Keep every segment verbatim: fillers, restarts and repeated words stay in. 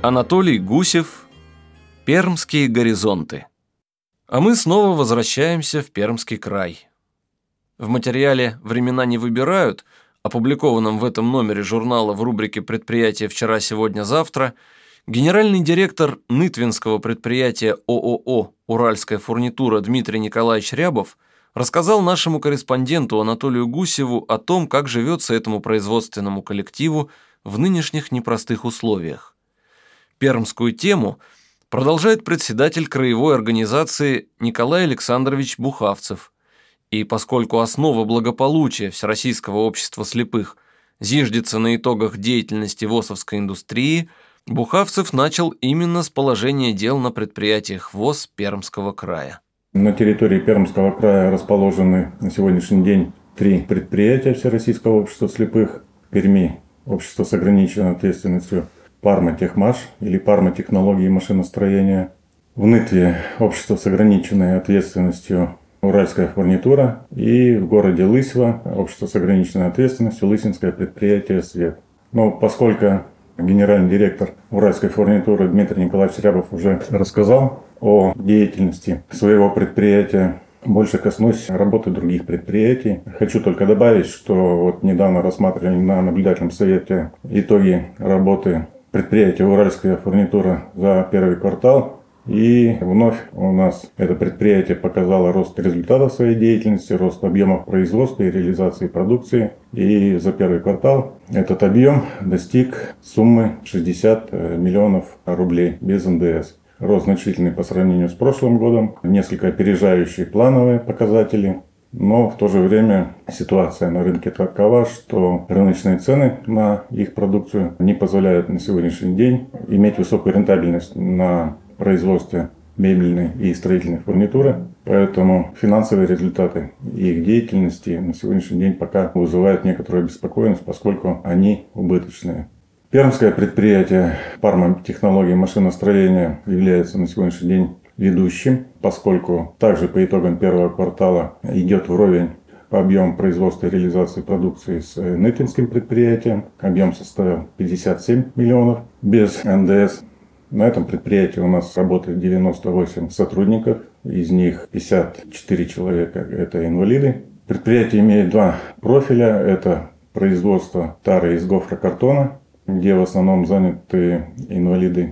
Анатолий Гусев. Пермские горизонты. А мы снова возвращаемся в Пермский край. В материале «Времена не выбирают», опубликованном в этом номере журнала в рубрике «Предприятия вчера, сегодня, завтра», генеральный директор нытвинского предприятия ООО «Уральская фурнитура» Дмитрий Николаевич Рябов рассказал нашему корреспонденту Анатолию Гусеву о том, как живется этому производственному коллективу в нынешних непростых условиях. Пермскую тему продолжает председатель краевой организации Николай Александрович Бухавцев. И поскольку основа благополучия Всероссийского общества слепых зиждется на итогах деятельности ВОСовской индустрии, Бухавцев начал именно с положения дел на предприятиях ВОС Пермского края. На территории Пермского края расположены на сегодняшний день три предприятия Всероссийского общества слепых. В Перми общество с ограниченной ответственностью Парма Техмаш или Парма Технологии машиностроения. В Нытве общество с ограниченной ответственностью Уральская фурнитура. И в городе Лысьва общество с ограниченной ответственностью Лысинское предприятие «Свет». Но поскольку генеральный директор Уральской фурнитуры Дмитрий Николаевич Рябов уже рассказал о деятельности своего предприятия, больше коснусь работы других предприятий. Хочу только добавить, что вот недавно рассматривали на наблюдательном совете итоги работы предприятия Уральская фурнитура за первый квартал. И вновь у нас это предприятие показало рост результатов своей деятельности, рост объемов производства и реализации продукции. И за первый квартал этот объем достиг суммы шестьдесят миллионов рублей без эн дэ эс. Рост значительный по сравнению с прошлым годом, несколько опережающие плановые показатели. Но в то же время ситуация на рынке такова, что рыночные цены на их продукцию не позволяют на сегодняшний день иметь высокую рентабельность на производстве мебельной и строительной фурнитуры. Поэтому финансовые результаты их деятельности на сегодняшний день пока вызывают некоторую беспокойность, поскольку они убыточные. Пермское предприятие Парма Технологии машиностроения является на сегодняшний день ведущим, поскольку также по итогам первого квартала идет вровень по объему производства и реализации продукции с нытвинским предприятием. Объем составил пятьдесят семь миллионов без эн дэ эс. На этом предприятии у нас работает девяносто восемь сотрудников, из них пятьдесят четыре человека – это инвалиды. Предприятие имеет два профиля – это производство тары из гофрокартона, где в основном заняты инвалиды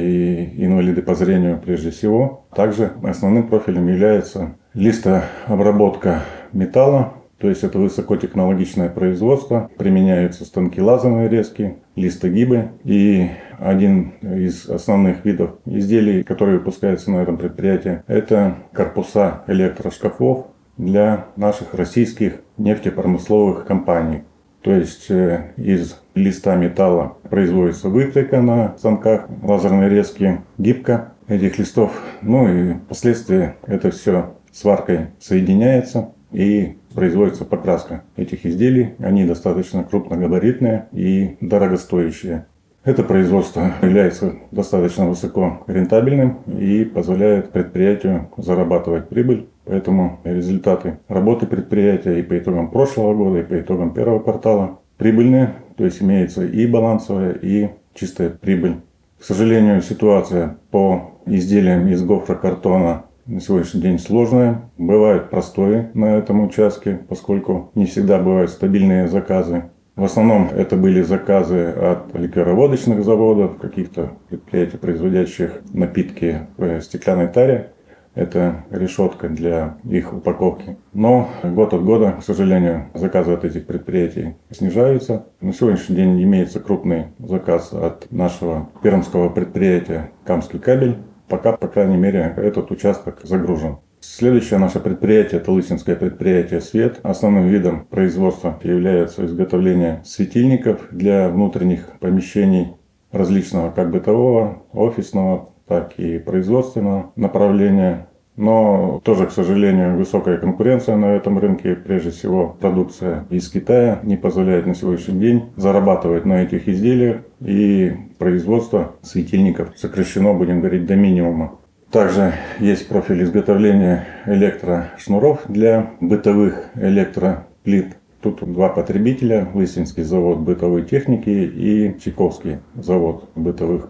и инвалиды по зрению прежде всего. Также основным профилем является листообработка металла, то есть это высокотехнологичное производство. Применяются станки лазерной резки, листогибы. И один из основных видов изделий, которые выпускаются на этом предприятии, это корпуса электрошкафов для наших российских нефтепромысловых компаний. То есть из листа металла производится выкройка на станках лазерной резки, гибка этих листов. Ну и впоследствии это все сваркой соединяется и производится покраска этих изделий. Они достаточно крупногабаритные и дорогостоящие. Это производство является достаточно высоко рентабельным и позволяет предприятию зарабатывать прибыль. Поэтому результаты работы предприятия и по итогам прошлого года, и по итогам первого квартала прибыльные. То есть имеется и балансовая, и чистая прибыль. К сожалению, ситуация по изделиям из гофрокартона на сегодняшний день сложная. Бывают простои на этом участке, поскольку не всегда бывают стабильные заказы. В основном это были заказы от ликероводочных заводов, каких-то предприятий, производящих напитки в стеклянной таре. Это решетка для их упаковки. Но год от года, к сожалению, заказы от этих предприятий снижаются. На сегодняшний день имеется крупный заказ от нашего пермского предприятия «Камский кабель». Пока, по крайней мере, этот участок загружен. Следующее наше предприятие – это Лысинское предприятие «Свет». Основным видом производства является изготовление светильников для внутренних помещений различного как бытового, офисного, так и производственного направления. Но тоже, к сожалению, высокая конкуренция на этом рынке. Прежде всего, продукция из Китая не позволяет на сегодняшний день зарабатывать на этих изделиях. И производство светильников сокращено, будем говорить, до минимума. Также есть профиль изготовления электрошнуров для бытовых электроплит. Тут два потребителя: Лысинский завод бытовой техники и Чайковский завод бытовых плит.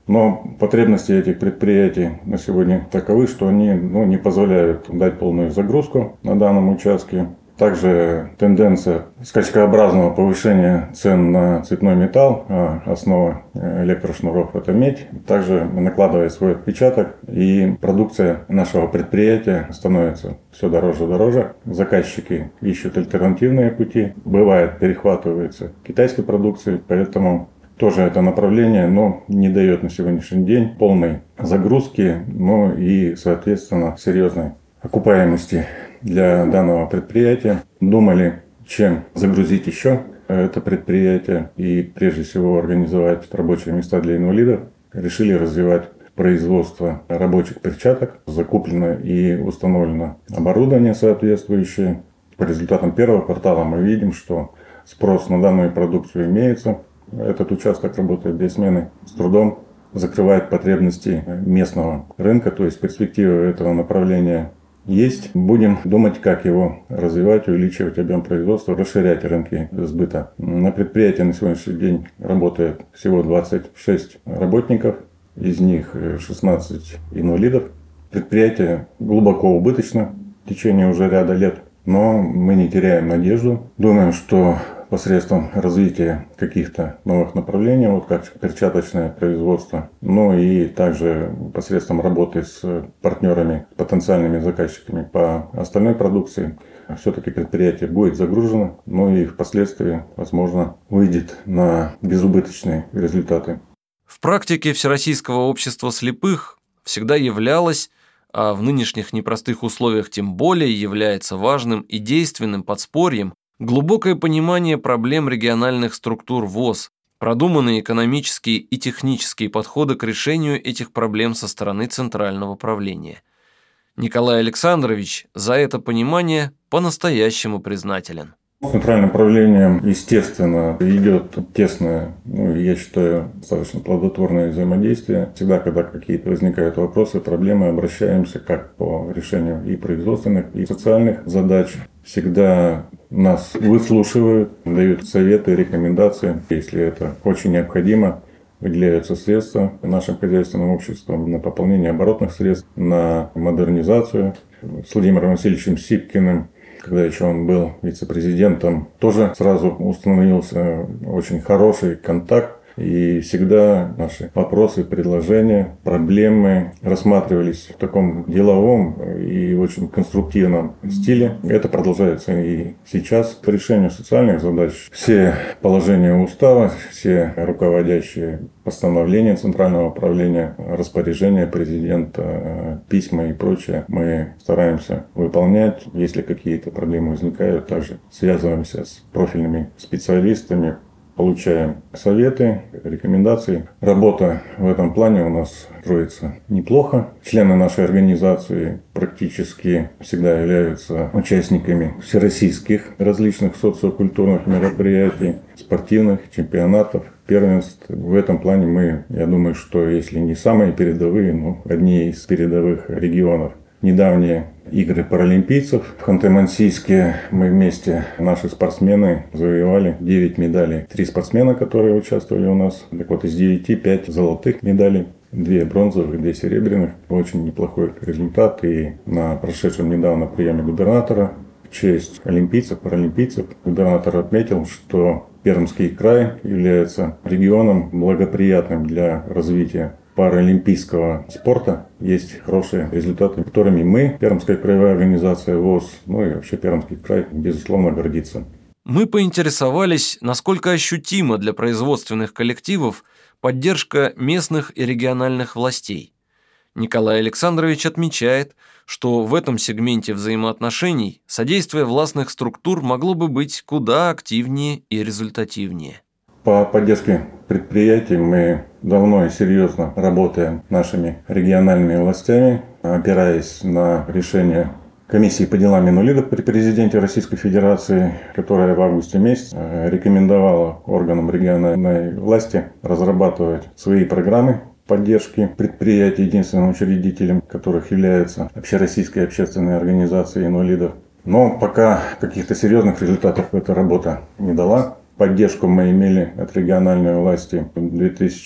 Но потребности этих предприятий на сегодня таковы, что они ну, не позволяют дать полную загрузку на данном участке. Также тенденция скачкообразного повышения цен на цветной металл, а основа электрошнуров – это медь, также накладывает свой отпечаток, и продукция нашего предприятия становится все дороже и дороже. Заказчики ищут альтернативные пути, бывает перехватываются китайской продукцией, поэтому тоже это направление, но не дает на сегодняшний день полной загрузки, но и, соответственно, серьезной окупаемости для данного предприятия. Думали, чем загрузить еще это предприятие и прежде всего организовать рабочие места для инвалидов. Решили развивать производство рабочих перчаток. Закуплено и установлено оборудование соответствующее. По результатам первого квартала мы видим, что спрос на данную продукцию имеется. Этот участок работает без смены, с трудом закрывает потребности местного рынка, то есть перспективы этого направления есть. Будем думать, как его развивать, увеличивать объем производства, расширять рынки сбыта. На предприятии на сегодняшний день работает всего двадцать шесть работников, из них шестнадцать инвалидов. Предприятие глубоко убыточно в течение уже ряда лет, но мы не теряем надежду. Думаем, что посредством развития каких-то новых направлений, вот как перчаточное производство, ну и также посредством работы с партнерами, потенциальными заказчиками по остальной продукции, все-таки предприятие будет загружено, но и впоследствии, возможно, выйдет на безубыточные результаты. В практике Всероссийского общества слепых всегда являлось, а в нынешних непростых условиях тем более является важным и действенным подспорьем глубокое понимание проблем региональных структур ВОС, продуманные экономические и технические подходы к решению этих проблем со стороны центрального правления. Николай Александрович за это понимание по-настоящему признателен. С центральным правлением, естественно, идет тесное, ну, я считаю, достаточно плодотворное взаимодействие. Всегда, когда какие-то возникают вопросы, проблемы, обращаемся как по решению и производственных, и социальных задач. Всегда нас выслушивают, дают советы, рекомендации. Если это очень необходимо, выделяются средства нашим хозяйственным обществом на пополнение оборотных средств, на модернизацию. С Владимиром Васильевичем Сипкиным, когда еще он был вице-президентом, тоже сразу установился очень хороший контакт. И всегда наши вопросы, предложения, проблемы рассматривались в таком деловом и очень конструктивном стиле. Это продолжается и сейчас. По решению социальных задач все положения устава, все руководящие постановления Центрального управления, распоряжения президента, письма и прочее мы стараемся выполнять. Если какие-то проблемы возникают, также связываемся с профильными специалистами, получаем советы, рекомендации. Работа в этом плане у нас строится неплохо. Члены нашей организации практически всегда являются участниками всероссийских различных социокультурных мероприятий, спортивных чемпионатов, первенств. В этом плане мы, я думаю, что если не самые передовые, но одни из передовых регионов. Недавние игры паралимпийцев в Ханты-Мансийске мы вместе, наши спортсмены, завоевали девять медалей. Три спортсмена, которые участвовали у нас. Так вот, из девяти пять золотых медалей, две бронзовых, две серебряных. Очень неплохой результат. И на прошедшем недавно приеме губернатора в честь олимпийцев, паралимпийцев, губернатор отметил, что Пермский край является регионом благоприятным для развития паралимпийского спорта. Есть хорошие результаты, которыми мы, Пермская краевая организация ВОС, ну и вообще Пермский край, безусловно, гордится. Мы поинтересовались, насколько ощутима для производственных коллективов поддержка местных и региональных властей. Николай Александрович отмечает, что в этом сегменте взаимоотношений содействие властных структур могло бы быть куда активнее и результативнее. По поддержке предприятий мы давно и серьезно работаем нашими региональными властями, опираясь на решение комиссии по делам инвалидов при президенте Российской Федерации, которая в августе месяце рекомендовала органам региональной власти разрабатывать свои программы поддержки предприятий, единственным учредителем которых является Общероссийская общественная организация инвалидов. Но пока каких-то серьезных результатов эта работа не дала. Поддержку мы имели от региональной власти в две тысячи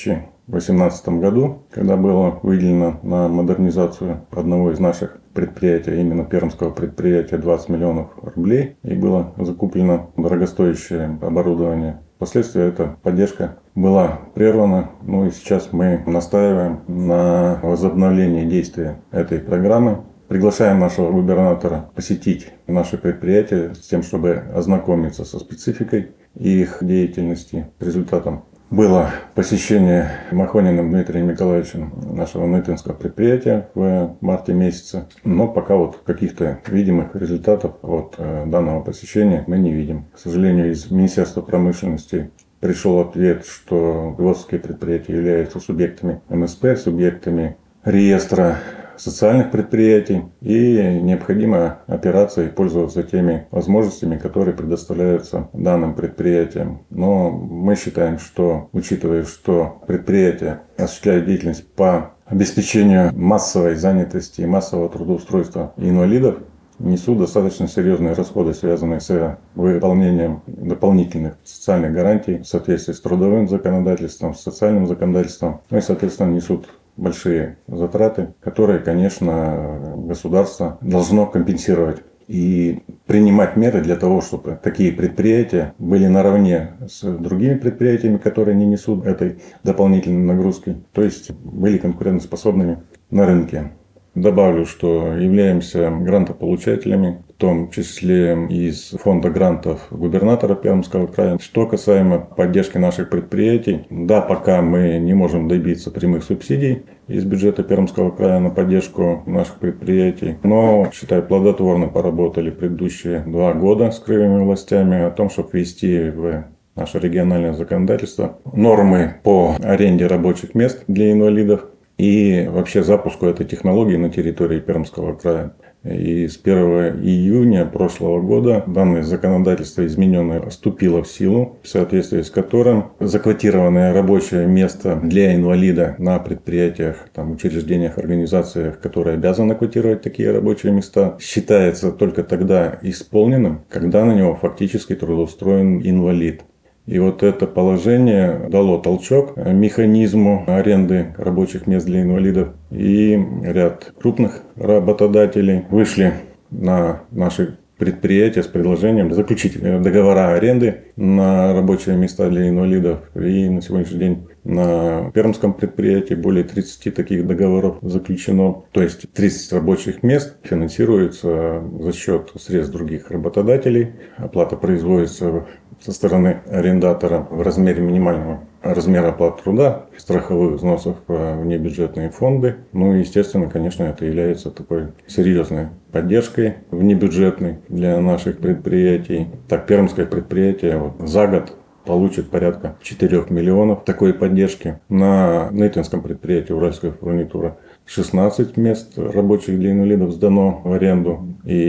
две тысячи восемнадцатом году, когда было выделено на модернизацию одного из наших предприятий, именно пермского предприятия, двадцать миллионов рублей, и было закуплено дорогостоящее оборудование. Впоследствии эта поддержка была прервана, ну и сейчас мы настаиваем на возобновлении действия этой программы. Приглашаем нашего губернатора посетить наши предприятия с тем, чтобы ознакомиться со спецификой их деятельности. Результатом было посещение Махониным Дмитрием Николаевичем нашего нытвенского предприятия в марте месяце. Но пока вот каких-то видимых результатов от данного посещения мы не видим. К сожалению, из Министерства промышленности пришел ответ, что львовские предприятия являются субъектами эм эс пэ, субъектами реестра социальных предприятий, и необходимо операции пользоваться теми возможностями, которые предоставляются данным предприятиям. Но мы считаем, что, учитывая, что предприятия осуществляют деятельность по обеспечению массовой занятости и массового трудоустройства инвалидов, несут достаточно серьезные расходы, связанные с выполнением дополнительных социальных гарантий в соответствии с трудовым законодательством, с социальным законодательством, ну и, соответственно, несут большие затраты, которые, конечно, государство должно компенсировать и принимать меры для того, чтобы такие предприятия были наравне с другими предприятиями, которые не несут этой дополнительной нагрузки, то есть были конкурентоспособными на рынке. Добавлю, что являемся грантополучателями, в том числе из фонда грантов губернатора Пермского края. Что касаемо поддержки наших предприятий, да, пока мы не можем добиться прямых субсидий из бюджета Пермского края на поддержку наших предприятий, но, считаю, плодотворно поработали предыдущие два года с краевыми властями о том, чтобы ввести в наше региональное законодательство нормы по аренде рабочих мест для инвалидов и вообще запуску этой технологии на территории Пермского края. И с первого июня прошлого года данное законодательство измененное вступило в силу, в соответствии с которым заквотированное рабочее место для инвалида на предприятиях, там, учреждениях, организациях, которые обязаны квотировать такие рабочие места, считается только тогда исполненным, когда на него фактически трудоустроен инвалид. И вот это положение дало толчок механизму аренды рабочих мест для инвалидов. И ряд крупных работодателей вышли на наши предприятия с предложением заключить договора аренды на рабочие места для инвалидов. И на сегодняшний день на пермском предприятии более тридцати таких договоров заключено. То есть тридцать рабочих мест финансируются за счет средств других работодателей. Оплата производится со стороны арендатора в размере минимального размера оплаты труда, страховых взносов в внебюджетные фонды. Ну и, естественно, конечно, это является такой серьезной поддержкой внебюджетной для наших предприятий. Так, пермское предприятие вот за год получит порядка четырёх миллионов такой поддержки. На нытвенском предприятии «Уральская фурнитура» шестнадцать мест рабочих для инвалидов сдано в аренду.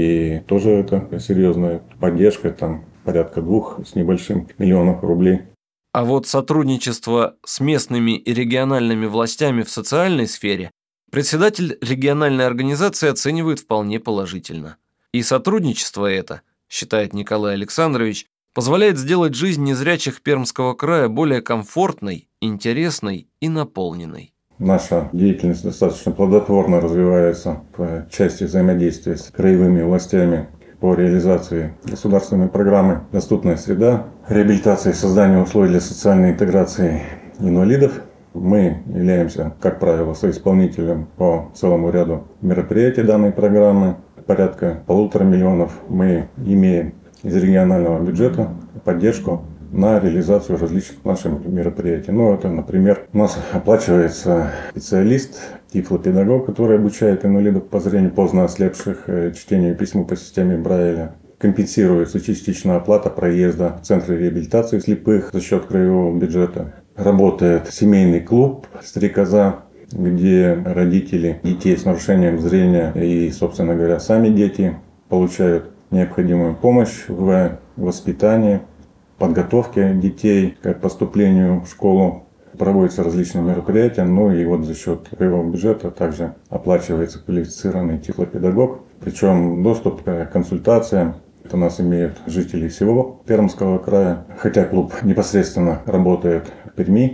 И тоже это серьезная поддержка, там порядка двух с небольшим миллионов рублей. А вот сотрудничество с местными и региональными властями в социальной сфере председатель региональной организации оценивает вполне положительно. И сотрудничество это, считает Николай Александрович, позволяет сделать жизнь незрячих Пермского края более комфортной, интересной и наполненной. Наша деятельность достаточно плодотворно развивается в части взаимодействия с краевыми властями по реализации государственной программы «Доступная среда», реабилитации и создания условий для социальной интеграции инвалидов. Мы являемся, как правило, соисполнителем по целому ряду мероприятий данной программы. Порядка полутора миллионов мы имеем из регионального бюджета поддержку на реализацию различных наших мероприятий. Ну, это, например, у нас оплачивается специалист, тифлопедагог, который обучает инвалидов по зрению, поздно ослепших, чтению и письму по системе Брайля. Компенсируется частичная оплата проезда в центры реабилитации слепых за счет краевого бюджета. Работает семейный клуб «Стрекоза», где родители детей с нарушением зрения и, собственно говоря, сами дети получают необходимую помощь в воспитании, подготовке детей к поступлению в школу. Проводятся различные мероприятия, ну и вот за счет краевого бюджета также оплачивается квалифицированный тифлопедагог. Причем доступ к консультациям у нас имеют жители всего Пермского края. Хотя клуб непосредственно работает в Перми,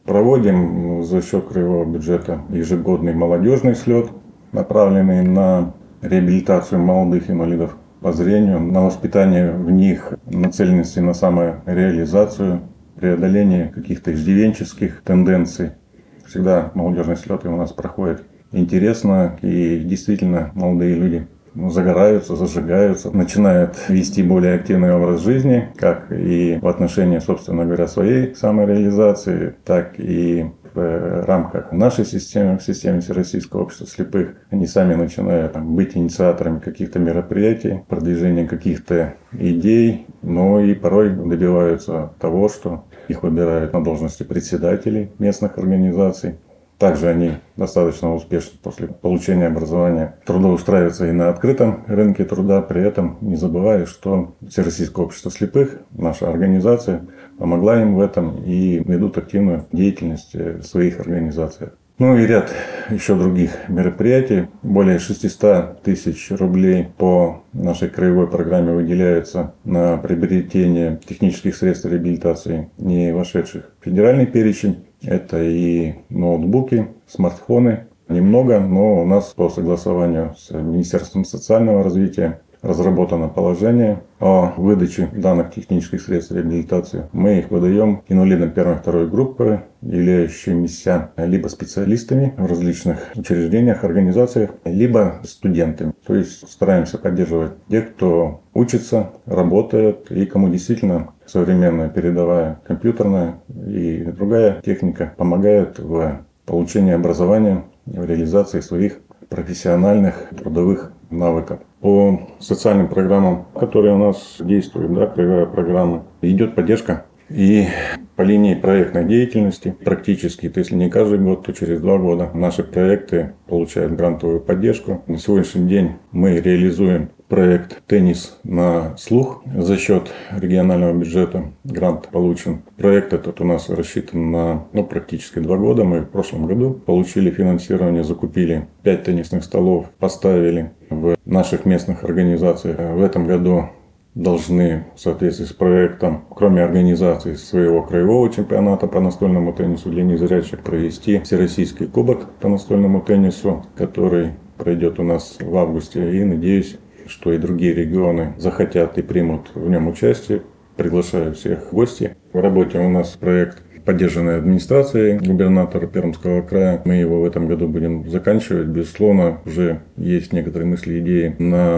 Проводим за счет краевого бюджета ежегодный молодежный слет, направленный на реабилитацию молодых инвалидов по зрению, на воспитание в них нацеленности на самореализацию, преодоление каких-то иждивенческих тенденций. Всегда молодежные слеты у нас проходят интересно, и действительно молодые люди загораются, зажигаются, начинают вести более активный образ жизни, как и в отношении, собственно говоря, своей самореализации, так и в рамках нашей системы, в системе Всероссийского общества слепых. Они сами начинают быть инициаторами каких-то мероприятий, продвижения каких-то идей, но и порой добиваются того, что их выбирают на должности председателей местных организаций. Также они достаточно успешно после получения образования трудоустраиваются и на открытом рынке труда, при этом не забывая, что Всероссийское общество слепых, наша организация, помогла им в этом и ведут активную деятельность в своих организациях. Ну и ряд еще других мероприятий. Более шестьсот тысяч рублей по нашей краевой программе выделяются на приобретение технических средств реабилитации, не вошедших в федеральный перечень. Это и ноутбуки, смартфоны. Немного, но у нас по согласованию с Министерством социального развития разработано положение о выдаче данных технических средств реабилитации. Мы их выдаем инвалидам первой и второй группы, являющимися либо специалистами в различных учреждениях, организациях, либо студентами. То есть стараемся поддерживать тех, кто учится, работает и кому действительно современная передовая компьютерная и другая техника помогает в получении образования, в реализации своих профессиональных трудовых навыков. По социальным программам, которые у нас действуют, да, краевая программа, идет поддержка. И по линии проектной деятельности практически, то если не каждый год, то через два года наши проекты получают грантовую поддержку. На сегодняшний день мы реализуем проект «Теннис на слух» за счет регионального бюджета. Грант получен. Проект этот у нас рассчитан на ну, практически два года. Мы в прошлом году получили финансирование, закупили пять теннисных столов, поставили в наших местных организациях. В этом году должны в соответствии с проектом, кроме организации своего краевого чемпионата по настольному теннису для незрячих, провести Всероссийский кубок по настольному теннису, который пройдет у нас в августе. И надеюсь, что и другие регионы захотят и примут в нем участие. Приглашаю всех в гости. В работе у нас проект, поддержанный администрацией губернатора Пермского края. Мы его в этом году будем заканчивать. Безусловно, уже есть некоторые мысли, идеи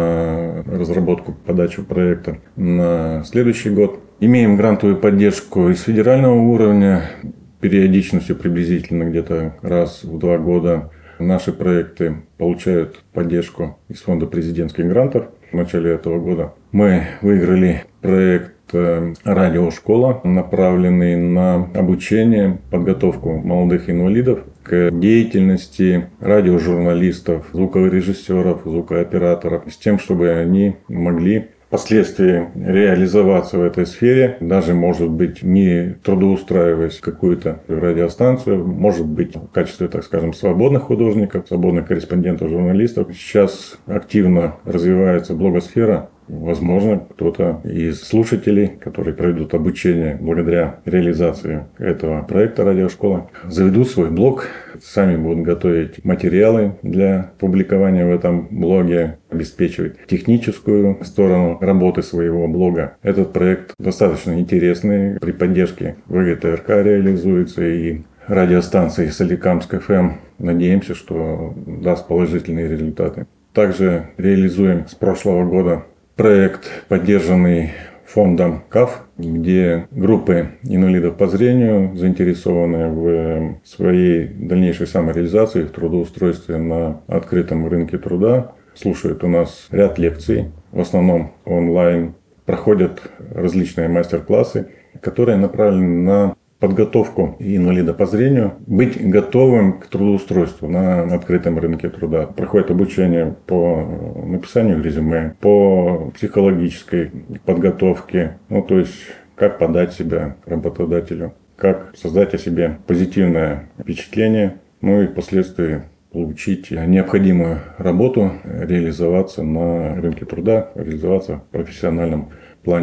на разработку, подачу проекта на следующий год. Имеем грантовую поддержку из федерального уровня, периодичностью приблизительно где-то раз в два года. Наши проекты получают поддержку из фонда президентских грантов. В начале этого года мы выиграли проект «Радиошкола», направленный на обучение, подготовку молодых инвалидов к деятельности радиожурналистов, звукорежиссеров, звукооператоров, с тем, чтобы они могли впоследствии реализоваться в этой сфере, даже, может быть, не трудоустраиваясь в какую-то радиостанцию, может быть, в качестве, так скажем, свободных художников, свободных корреспондентов, журналистов. Сейчас активно развивается блогосфера. Возможно, кто-то из слушателей, которые пройдут обучение благодаря реализации этого проекта «Радиошкола», заведут свой блог, сами будут готовить материалы для публикования в этом блоге, обеспечивать техническую сторону работы своего блога. Этот проект достаточно интересный. При поддержке ВГТРК реализуется и радиостанции Соликамск эф эм. Надеемся, что даст положительные результаты. Также реализуем с прошлого года проект, поддержанный фондом КАФ, где группы инвалидов по зрению, заинтересованные в своей дальнейшей самореализации, в трудоустройстве на открытом рынке труда, слушают у нас ряд лекций, в основном онлайн, проходят различные мастер-классы, которые направлены на подготовку инвалида по зрению, быть готовым к трудоустройству на открытом рынке труда. Проходит обучение по написанию резюме, по психологической подготовке, ну то есть как подать себя работодателю, как создать о себе позитивное впечатление, ну и впоследствии получить необходимую работу, реализоваться на рынке труда, реализоваться в профессиональном плане.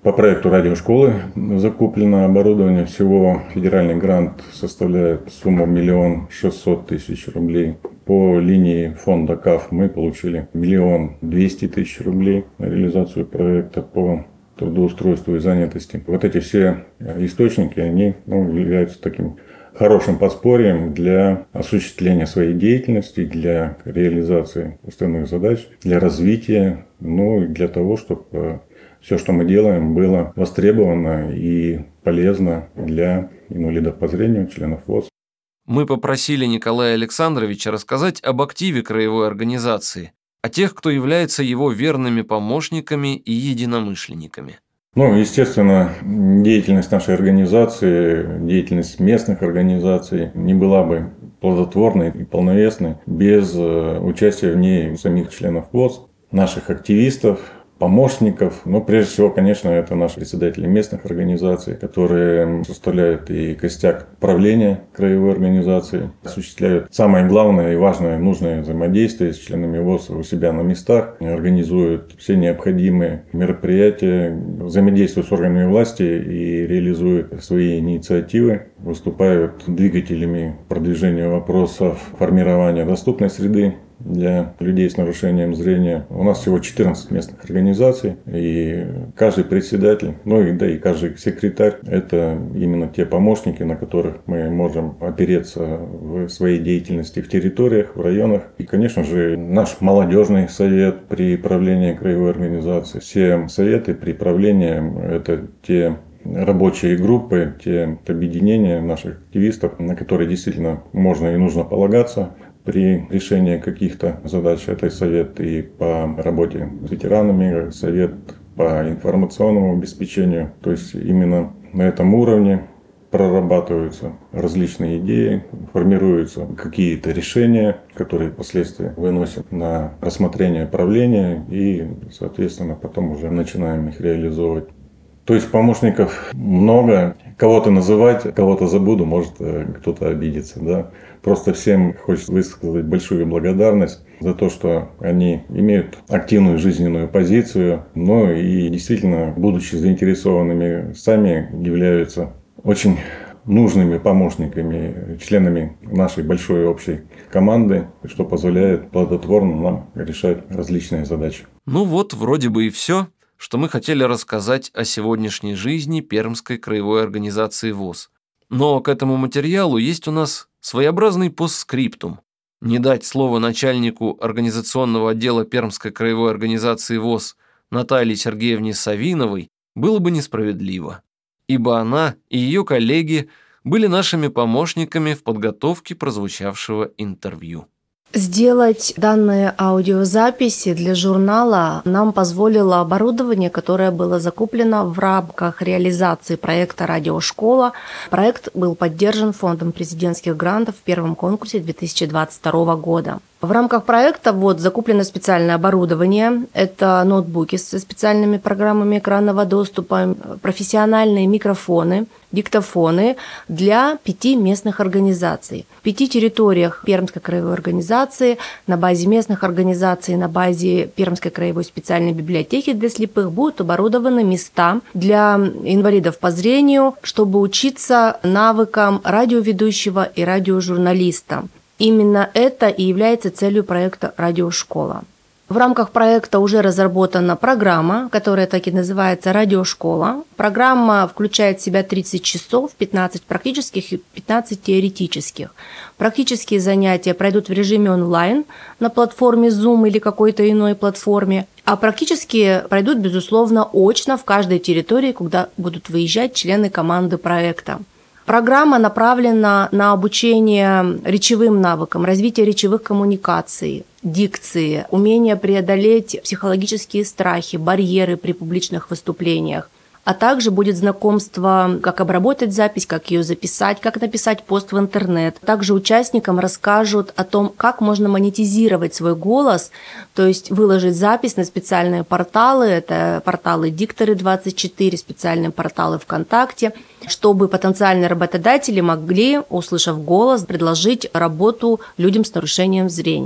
По проекту радиошколы закуплено оборудование. Всего федеральный грант составляет сумму миллион шестьсот тысяч рублей. По линии фонда КАФ мы получили миллион двести тысяч рублей на реализацию проекта по трудоустройству и занятости. Вот эти все источники, они ну, являются таким хорошим подспорьем для осуществления своей деятельности, для реализации уставных задач, для развития, ну и для того, чтобы все, что мы делаем, было востребовано и полезно для инвалидов по зрению, членов ВОС. Мы попросили Николая Александровича рассказать об активе краевой организации, о тех, кто является его верными помощниками и единомышленниками. Ну, естественно, деятельность нашей организации, деятельность местных организаций не была бы плодотворной и полновесной без участия в ней самих членов ВОС, наших активистов, помощников. Но прежде всего, конечно, это наши председатели местных организаций, которые составляют и костяк правления краевой организации, осуществляют самое главное и важное нужное взаимодействие с членами ВОС у себя на местах, организуют все необходимые мероприятия, взаимодействуют с органами власти и реализуют свои инициативы, выступают двигателями продвижения вопросов формирования доступной среды для людей с нарушением зрения. У нас всего четырнадцать местных организаций, и каждый председатель, ну и да и каждый секретарь – это именно те помощники, на которых мы можем опереться в своей деятельности в территориях, в районах. И, конечно же, наш молодежный совет при правлении краевой организации. Все советы при правлении – это те рабочие группы, те объединения наших активистов, на которые действительно можно и нужно полагаться при решении каких-то задач. Это совет и по работе с ветеранами, совет по информационному обеспечению. То есть именно на этом уровне прорабатываются различные идеи, формируются какие-то решения, которые впоследствии выносят на рассмотрение правления и, соответственно, потом уже начинаем их реализовывать. То есть помощников много. Кого-то называть, кого-то забуду, может кто-то обидится. Да? Просто всем хочется высказать большую благодарность за то, что они имеют активную жизненную позицию, но и действительно, будучи заинтересованными, сами являются очень нужными помощниками, членами нашей большой общей команды, что позволяет плодотворно нам решать различные задачи. Ну вот, вроде бы и все, что мы хотели рассказать о сегодняшней жизни Пермской краевой организации ВОС. Но к этому материалу есть у нас своеобразный постскриптум. Не дать слово начальнику организационного отдела Пермской краевой организации ВОС Наталье Сергеевне Савиновой было бы несправедливо, ибо она и ее коллеги были нашими помощниками в подготовке прозвучавшего интервью. Сделать данные аудиозаписи для журнала нам позволило оборудование, которое было закуплено в рамках реализации проекта «Радиошкола». Проект был поддержан Фондом президентских грантов в первом конкурсе две тысячи двадцать второго года. В рамках проекта вот закуплено специальное оборудование. Это ноутбуки со специальными программами экранного доступа, профессиональные микрофоны, диктофоны для пяти местных организаций. В пяти территориях Пермской краевой организации, на базе местных организаций, на базе Пермской краевой специальной библиотеки для слепых будут оборудованы места для инвалидов по зрению, чтобы учиться навыкам радиоведущего и радиожурналиста. Именно это и является целью проекта «Радиошкола». В рамках проекта уже разработана программа, которая так и называется «Радиошкола». Программа включает в себя тридцать часов, пятнадцать практических и пятнадцать теоретических. Практические занятия пройдут в режиме онлайн на платформе Zoom или какой-то иной платформе, а практические пройдут, безусловно, очно в каждой территории, куда будут выезжать члены команды проекта. Программа направлена на обучение речевым навыкам, развитие речевых коммуникаций, дикции, умение преодолеть психологические страхи, барьеры при публичных выступлениях. А также будет знакомство, как обработать запись, как ее записать, как написать пост в интернет. Также участникам расскажут о том, как можно монетизировать свой голос, то есть выложить запись на специальные порталы, это порталы Дикторы двадцать четыре, специальные порталы ВКонтакте, чтобы потенциальные работодатели могли, услышав голос, предложить работу людям с нарушением зрения.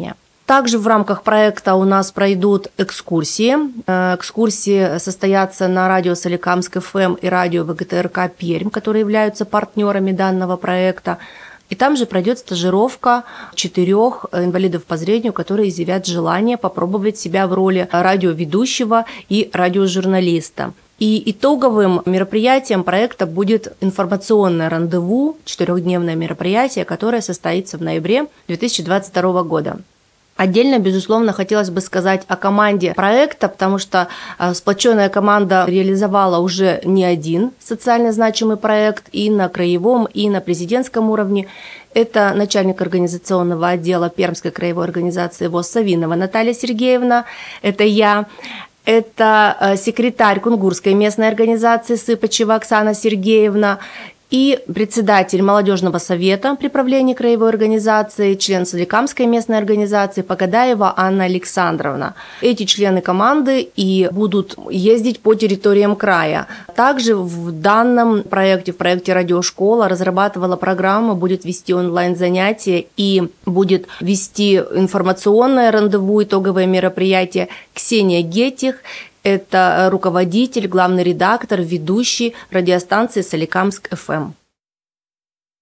Также в рамках проекта у нас пройдут экскурсии. Экскурсии состоятся на радио Соликамск эф эм и радио вэ гэ тэ эр ка Пермь, которые являются партнерами данного проекта. И там же пройдет стажировка четырех инвалидов по зрению, которые изъявят желание попробовать себя в роли радиоведущего и радиожурналиста. И итоговым мероприятием проекта будет информационное рандеву, четырехдневное мероприятие, которое состоится в ноябре две тысячи двадцать второго года. Отдельно, безусловно, хотелось бы сказать о команде проекта, потому что сплоченная команда реализовала уже не один социально значимый проект и на краевом, и на президентском уровне. Это начальник организационного отдела Пермской краевой организации ВОС Савинова Наталья Сергеевна, это я. Это секретарь Кунгурской местной организации Сыпачева Оксана Сергеевна и председатель молодежного совета при правлении краевой организации, член Соликамской местной организации Погадаева Анна Александровна. Эти члены команды и будут ездить по территориям края. Также в данном проекте, в проекте «Радиошкола» разрабатывала программу, будет вести онлайн-занятия и будет вести информационное рандеву, итоговое мероприятие Ксения Гетих. Это руководитель, главный редактор, ведущий радиостанции Соликамск эф эм.